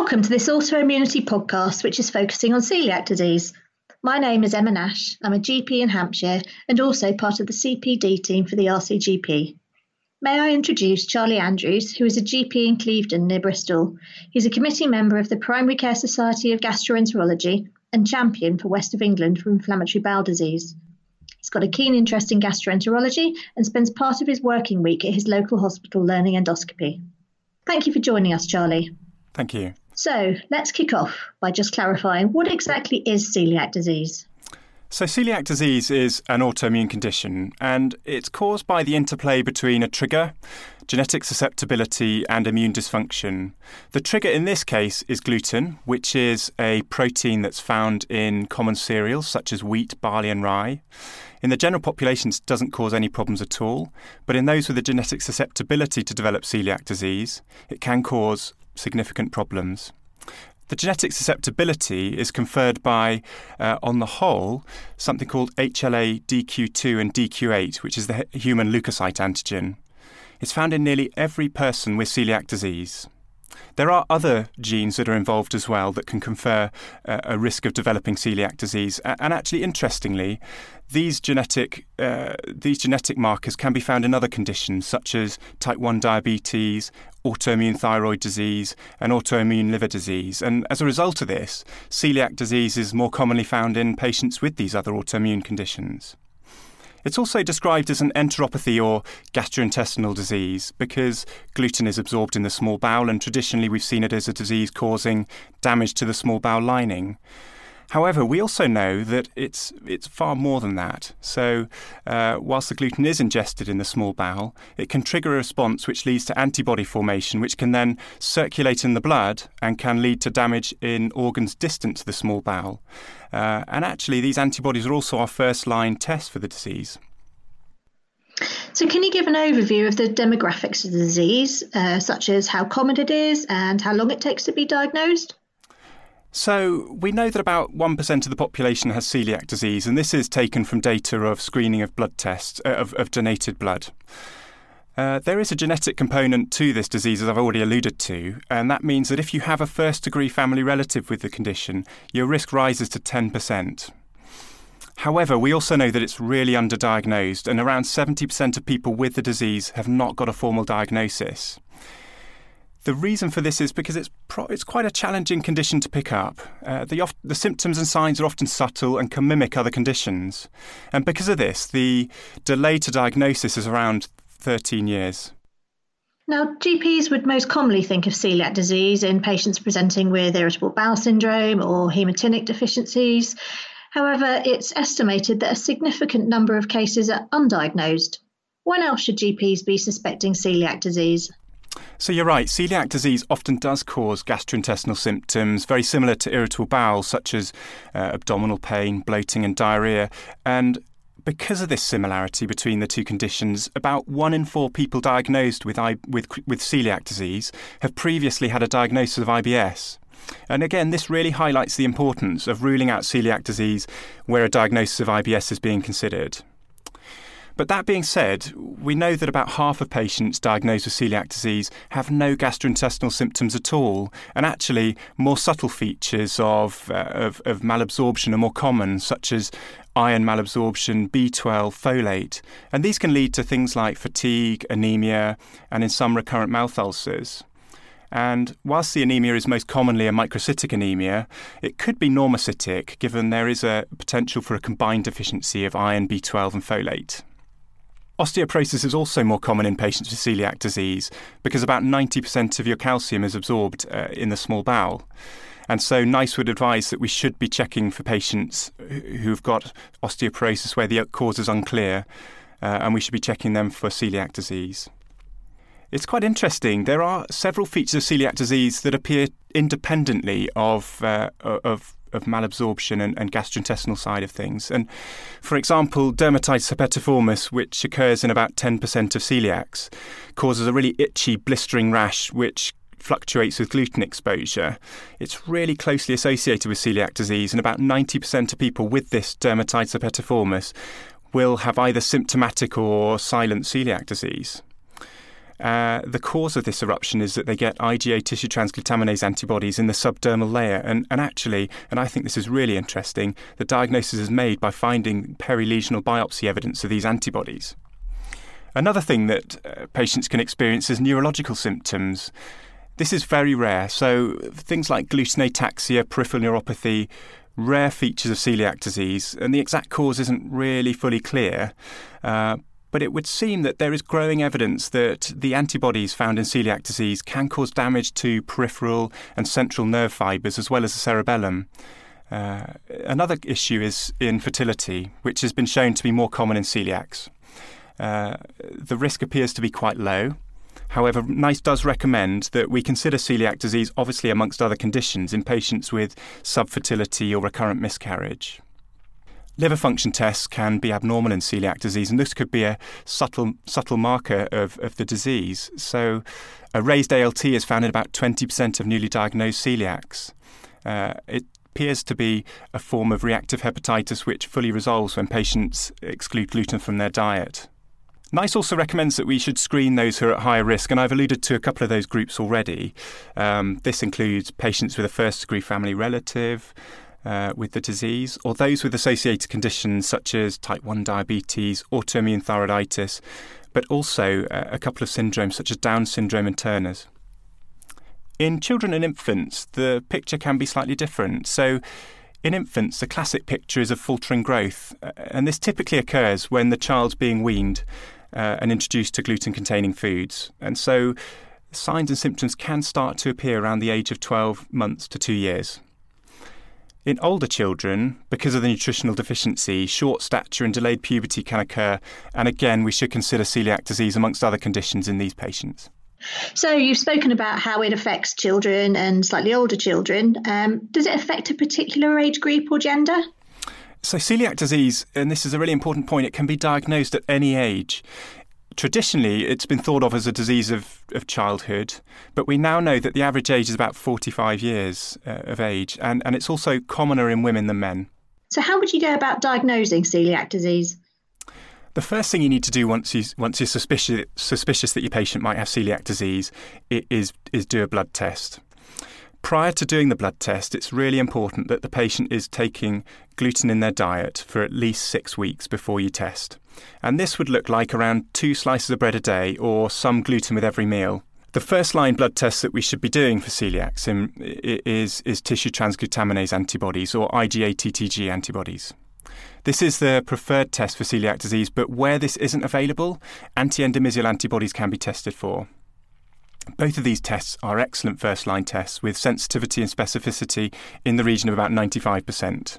Welcome to this autoimmunity podcast, which is focusing on celiac disease. My name is Emma Nash. I'm a GP in Hampshire and also part of the CPD team for the RCGP. May I introduce Charlie Andrews, who is a GP in Clevedon near Bristol. He's a committee member of the Primary Care Society of Gastroenterology and champion for West of England for inflammatory bowel disease. He's got a keen interest in gastroenterology and spends part of his working week at his local hospital learning endoscopy. Thank you for joining us, Charlie. Thank you. So let's kick off by just clarifying, what exactly is celiac disease? So celiac disease is an autoimmune condition, and it's caused by the interplay between a trigger, genetic susceptibility and immune dysfunction. The trigger in this case is gluten, which is a protein that's found in common cereals such as wheat, barley and rye. In the general population, it doesn't cause any problems at all, but in those with a genetic susceptibility to develop celiac disease, it can cause significant problems. The genetic susceptibility is conferred by, on the whole, something called HLA-DQ2 and DQ8, which is the human leukocyte antigen. It's found in nearly every person with celiac disease. There are other genes that are involved as well that can confer a risk of developing celiac disease. And actually, interestingly, these genetic markers can be found in other conditions such as type 1 diabetes, autoimmune thyroid disease and autoimmune liver disease. And as a result of this, celiac disease is more commonly found in patients with these other autoimmune conditions. It's also described as an enteropathy or gastrointestinal disease because gluten is absorbed in the small bowel, and traditionally we've seen it as a disease causing damage to the small bowel lining. However, we also know that it's far more than that. So whilst the gluten is ingested in the small bowel, it can trigger a response which leads to antibody formation, which can then circulate in the blood and can lead to damage in organs distant to the small bowel. And actually, these antibodies are also our first-line test for the disease. So can you give an overview of the demographics of the disease, such as how common it is and how long it takes to be diagnosed? So we know that about 1% of the population has celiac disease, and this is taken from data of screening of blood tests, of donated blood. There is a genetic component to this disease, as I've already alluded to, and that means that if you have a first-degree family relative with the condition, your risk rises to 10%. However, we also know that it's really underdiagnosed, and around 70% of people with the disease have not got a formal diagnosis. The reason for this is because it's quite a challenging condition to pick up. The symptoms and signs are often subtle and can mimic other conditions. And because of this, the delay to diagnosis is around 13 years. Now, GPs would most commonly think of celiac disease in patients presenting with irritable bowel syndrome or haematinic deficiencies. However, it's estimated that a significant number of cases are undiagnosed. When else should GPs be suspecting celiac disease? So you're right, celiac disease often does cause gastrointestinal symptoms, very similar to irritable bowel, such as abdominal pain, bloating and diarrhoea. And because of this similarity between the two conditions, about 1 in 4 people diagnosed with celiac disease have previously had a diagnosis of IBS. And again, this really highlights the importance of ruling out celiac disease where a diagnosis of IBS is being considered. But that being said, we know that about half of patients diagnosed with celiac disease have no gastrointestinal symptoms at all, and actually more subtle features of malabsorption are more common, such as iron malabsorption, B12, folate, and these can lead to things like fatigue, anemia, and in some recurrent mouth ulcers. And whilst the anemia is most commonly a microcytic anemia, it could be normocytic, given there is a potential for a combined deficiency of iron, B12 and folate. Osteoporosis is also more common in patients with celiac disease because about 90% of your calcium is absorbed in the small bowel. And so NICE would advise that we should be checking for patients who've got osteoporosis where the cause is unclear, and we should be checking them for celiac disease. It's quite interesting. There are several features of celiac disease that appear independently of malabsorption and gastrointestinal side of things. And for example, dermatitis herpetiformis, which occurs in about 10% of celiacs, causes a really itchy, blistering rash which fluctuates with gluten exposure. It's really closely associated with celiac disease, and about 90% of people with this dermatitis herpetiformis will have either symptomatic or silent celiac disease. The cause of this eruption is that they get IgA tissue transglutaminase antibodies in the subdermal layer. And actually, and I think this is really interesting, the diagnosis is made by finding perilesional biopsy evidence of these antibodies. Another thing that patients can experience is neurological symptoms. This is very rare. So things like gluten ataxia, peripheral neuropathy, rare features of celiac disease, and the exact cause isn't really fully clear. But it would seem that there is growing evidence that the antibodies found in celiac disease can cause damage to peripheral and central nerve fibres as well as the cerebellum. Another issue is infertility, which has been shown to be more common in celiacs. The risk appears to be quite low. However, NICE does recommend that we consider celiac disease, obviously amongst other conditions, in patients with subfertility or recurrent miscarriage. Liver function tests can be abnormal in celiac disease, and this could be a subtle marker of the disease. So a raised ALT is found in about 20% of newly diagnosed celiacs. It appears to be a form of reactive hepatitis which fully resolves when patients exclude gluten from their diet. NICE also recommends that we should screen those who are at higher risk, and I've alluded to a couple of those groups already. This includes patients with a first-degree family relative with the disease, or those with associated conditions such as type 1 diabetes, autoimmune thyroiditis, but also a couple of syndromes such as Down syndrome and Turner's. In children and infants, the picture can be slightly different. So in infants, the classic picture is of faltering growth, and this typically occurs when the child's being weaned and introduced to gluten-containing foods. And so signs and symptoms can start to appear around the age of 12 months to 2 years. In older children, because of the nutritional deficiency, short stature and delayed puberty can occur, and again, we should consider celiac disease amongst other conditions in these patients. So you've spoken about how it affects children and slightly older children. Does it affect a particular age group or gender? So celiac disease, and this is a really important point, it can be diagnosed at any age. Traditionally, it's been thought of as a disease of childhood, but we now know that the average age is about 45 years of age, and it's also commoner in women than men. So how would you go about diagnosing celiac disease? The first thing you need to do once you're suspicious that your patient might have celiac disease is do a blood test. Prior to doing the blood test, it's really important that the patient is taking gluten in their diet for at least 6 weeks before you test. And this would look like around 2 slices of bread a day or some gluten with every meal. The first line blood test that we should be doing for celiacs is tissue transglutaminase antibodies or IgA-TTG antibodies. This is the preferred test for celiac disease, but where this isn't available, anti-endomeasial antibodies can be tested for. Both of these tests are excellent first-line tests with sensitivity and specificity in the region of about 95%.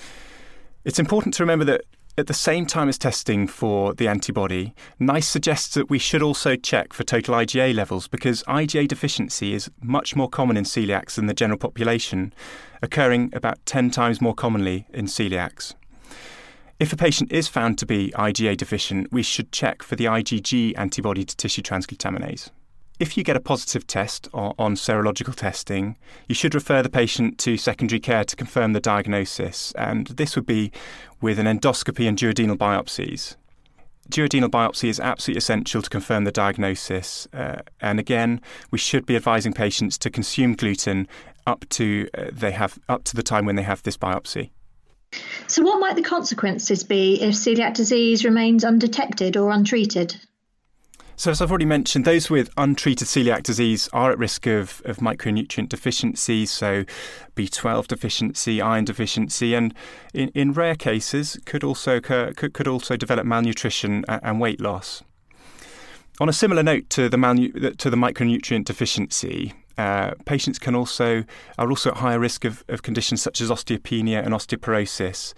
It's important to remember that at the same time as testing for the antibody, NICE suggests that we should also check for total IgA levels because IgA deficiency is much more common in celiacs than the general population, occurring about 10 times more commonly in celiacs. If a patient is found to be IgA deficient, we should check for the IgG antibody to tissue transglutaminase. If you get a positive test on serological testing, you should refer the patient to secondary care to confirm the diagnosis, and this would be with an endoscopy and duodenal biopsies. Duodenal biopsy is absolutely essential to confirm the diagnosis, and again, we should be advising patients to consume gluten up to the time when they have this biopsy. So what might the consequences be if celiac disease remains undetected or untreated? So as I've already mentioned, those with untreated celiac disease are at risk of micronutrient deficiency, so B12 deficiency, iron deficiency, and in rare cases could also develop malnutrition and weight loss. On a similar note to the micronutrient deficiency, patients are also at higher risk of conditions such as osteopenia and osteoporosis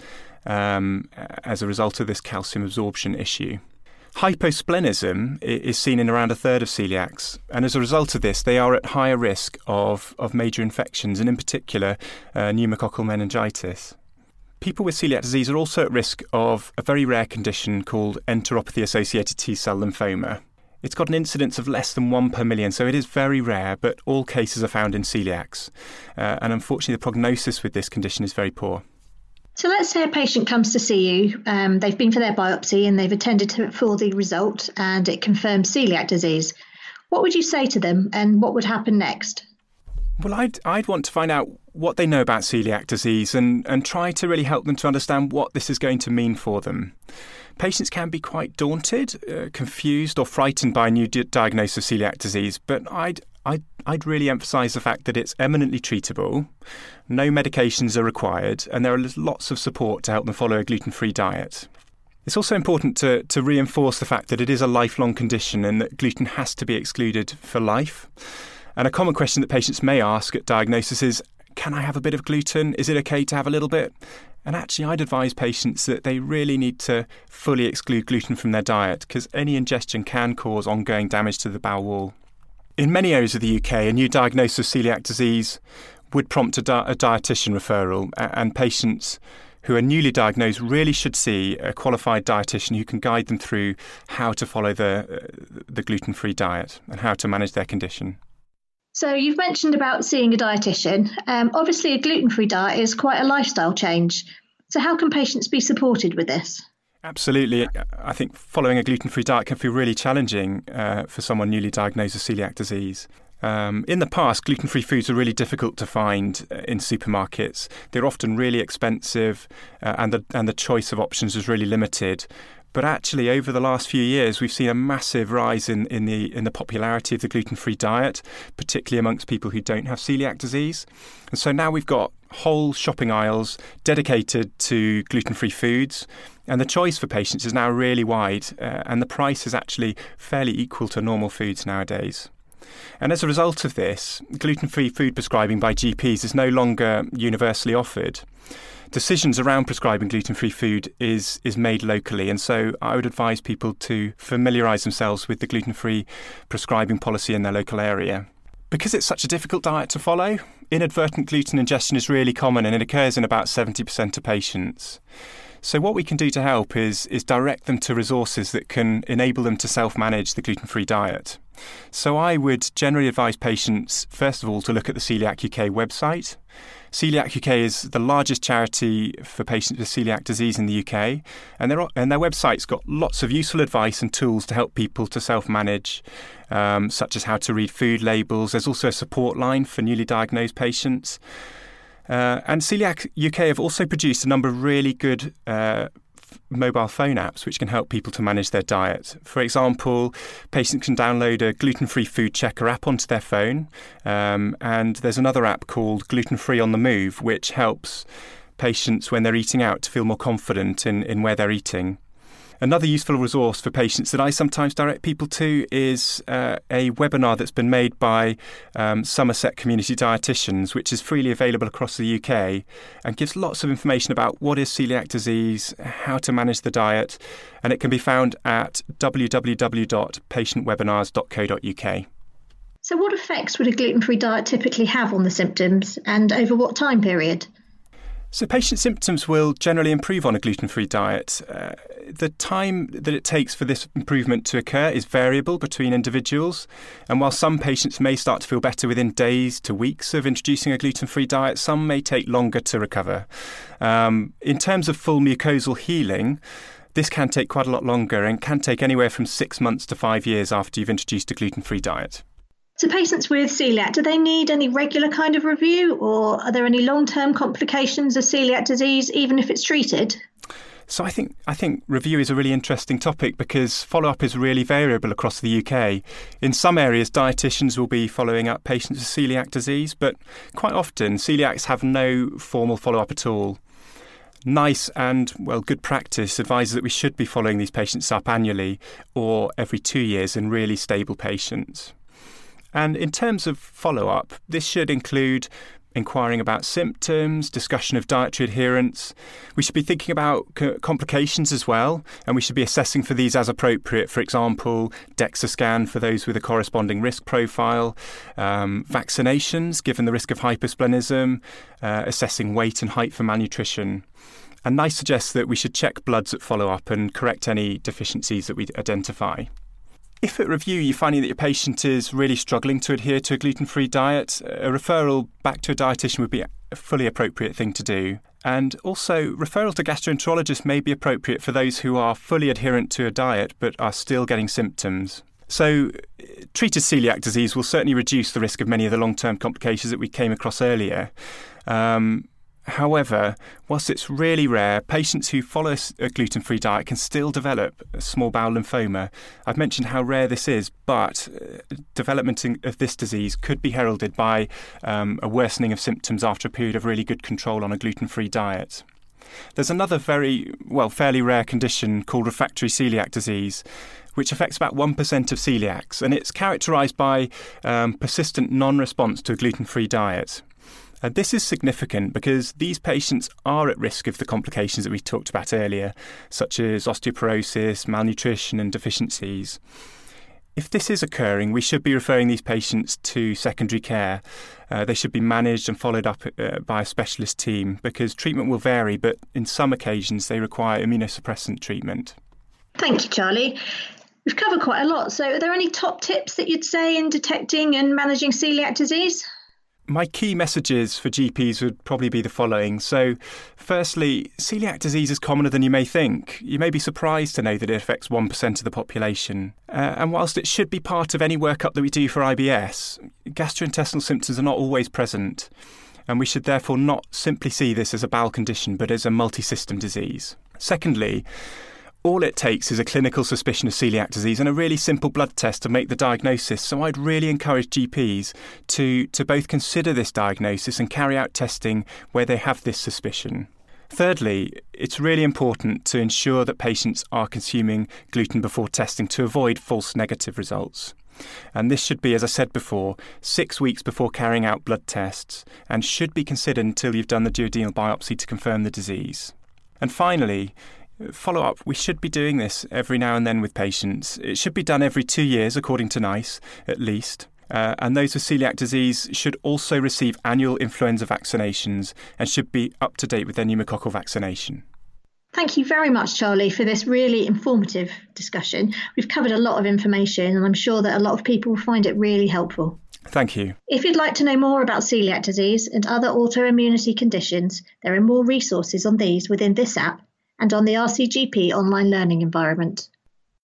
as a result of this calcium absorption issue. Hyposplenism is seen in around a third of celiacs, and as a result of this, they are at higher risk of major infections, and in particular, pneumococcal meningitis. People with celiac disease are also at risk of a very rare condition called enteropathy-associated T-cell lymphoma. It's got an incidence of less than 1 per million, so it is very rare, but all cases are found in celiacs. And unfortunately, the prognosis with this condition is very poor. So let's say a patient comes to see you, they've been for their biopsy and they've attended for the result and it confirms celiac disease. What would you say to them and what would happen next? Well, I'd want to find out what they know about celiac disease and try to really help them to understand what this is going to mean for them. Patients can be quite daunted, confused or frightened by a new diagnosis of celiac disease, but I'd really emphasise the fact that it's eminently treatable, no medications are required, and there are lots of support to help them follow a gluten-free diet. It's also important to reinforce the fact that it is a lifelong condition and that gluten has to be excluded for life. And a common question that patients may ask at diagnosis is, can I have a bit of gluten? Is it okay to have a little bit? And actually, I'd advise patients that they really need to fully exclude gluten from their diet because any ingestion can cause ongoing damage to the bowel wall. In many areas of the UK, a new diagnosis of celiac disease would prompt a dietitian referral, and patients who are newly diagnosed really should see a qualified dietitian who can guide them through how to follow the gluten-free diet and how to manage their condition. So you've mentioned about seeing a dietitian. Obviously, a gluten-free diet is quite a lifestyle change. So how can patients be supported with this? Absolutely. I think following a gluten-free diet can feel really challenging for someone newly diagnosed with celiac disease. In the past, gluten-free foods were really difficult to find in supermarkets. They're often really expensive and the choice of options was really limited. But actually, over the last few years, we've seen a massive rise in the popularity of the gluten-free diet, particularly amongst people who don't have celiac disease. And so now we've got whole shopping aisles dedicated to gluten-free foods. And the choice for patients is now really wide, and the price is actually fairly equal to normal foods nowadays. And as a result of this, gluten-free food prescribing by GPs is no longer universally offered. Decisions around prescribing gluten-free food is made locally, and so I would advise people to familiarise themselves with the gluten-free prescribing policy in their local area. Because it's such a difficult diet to follow, inadvertent gluten ingestion is really common and it occurs in about 70% of patients. So what we can do to help is direct them to resources that can enable them to self-manage the gluten-free diet. So I would generally advise patients, first of all, to look at the Celiac UK website. Celiac UK is the largest charity for patients with celiac disease in the UK, and their website's got lots of useful advice and tools to help people to self-manage, such as how to read food labels. There's also a support line for newly diagnosed patients. And Celiac UK have also produced a number of really good mobile phone apps which can help people to manage their diet. For example, patients can download a gluten-free food checker app onto their phone, and there's another app called Gluten Free on the Move which helps patients when they're eating out to feel more confident in where they're eating. Another useful resource for patients that I sometimes direct people to is a webinar that's been made by Somerset Community Dietitians, which is freely available across the UK and gives lots of information about what is celiac disease, how to manage the diet, and it can be found at www.patientwebinars.co.uk. So what effects would a gluten-free diet typically have on the symptoms and over what time period? So patient symptoms will generally improve on a gluten-free diet. The time that it takes for this improvement to occur is variable between individuals. And while some patients may start to feel better within days to weeks of introducing a gluten-free diet, some may take longer to recover. In terms of full mucosal healing, this can take quite a lot longer and can take anywhere from 6 months to 5 years after you've introduced a gluten-free diet. So patients with celiac, do they need any regular kind of review, or are there any long-term complications of celiac disease, even if it's treated? So I think review is a really interesting topic because follow-up is really variable across the UK. In some areas, dietitians will be following up patients with celiac disease, but quite often celiacs have no formal follow-up at all. NICE and, good practice advises that we should be following these patients up annually or every 2 years in really stable patients. And in terms of follow-up, this should include inquiring about symptoms, discussion of dietary adherence. We should be thinking about complications as well, and we should be assessing for these as appropriate. For example, DEXA scan for those with a corresponding risk profile, vaccinations given the risk of hypersplenism, assessing weight and height for malnutrition. And NICE suggests that we should check bloods at follow-up and correct any deficiencies that we identify. If at review you're finding that your patient is really struggling to adhere to a gluten-free diet, a referral back to a dietitian would be a fully appropriate thing to do. And also, referral to gastroenterologist may be appropriate for those who are fully adherent to a diet but are still getting symptoms. So treated celiac disease will certainly reduce the risk of many of the long-term complications that we came across earlier. However, whilst it's really rare, patients who follow a gluten-free diet can still develop small bowel lymphoma. I've mentioned how rare this is, but development of this disease could be heralded by a worsening of symptoms after a period of really good control on a gluten-free diet. There's another fairly rare condition called refractory celiac disease, which affects about 1% of celiacs, and it's characterised by persistent non-response to a gluten-free diet. This is significant because these patients are at risk of the complications that we talked about earlier, such as osteoporosis, malnutrition and deficiencies. If this is occurring, we should be referring these patients to secondary care. They should be managed and followed up by a specialist team because treatment will vary, but in some occasions they require immunosuppressant treatment. Thank you, Charlie. We've covered quite a lot. So are there any top tips that you'd say in detecting and managing celiac disease? My key messages for GPs would probably be the following. So, firstly, celiac disease is commoner than you may think. You may be surprised to know that it affects 1% of the population. And whilst it should be part of any workup that we do for IBS, gastrointestinal symptoms are not always present. And we should therefore not simply see this as a bowel condition, but as a multi-system disease. Secondly, all it takes is a clinical suspicion of celiac disease and a really simple blood test to make the diagnosis. So I'd really encourage GPs to both consider this diagnosis and carry out testing where they have this suspicion. Thirdly, it's really important to ensure that patients are consuming gluten before testing to avoid false negative results. And this should be, as I said before, 6 weeks before carrying out blood tests and should be considered until you've done the duodenal biopsy to confirm the disease. And finally, follow-up, we should be doing this every now and then with patients. It should be done every 2 years, according to NICE, at least. And those with celiac disease should also receive annual influenza vaccinations and should be up to date with their pneumococcal vaccination. Thank you very much, Charlie, for this really informative discussion. We've covered a lot of information and I'm sure that a lot of people will find it really helpful. Thank you. If you'd like to know more about celiac disease and other autoimmunity conditions, there are more resources on these within this app and on the RCGP online learning environment.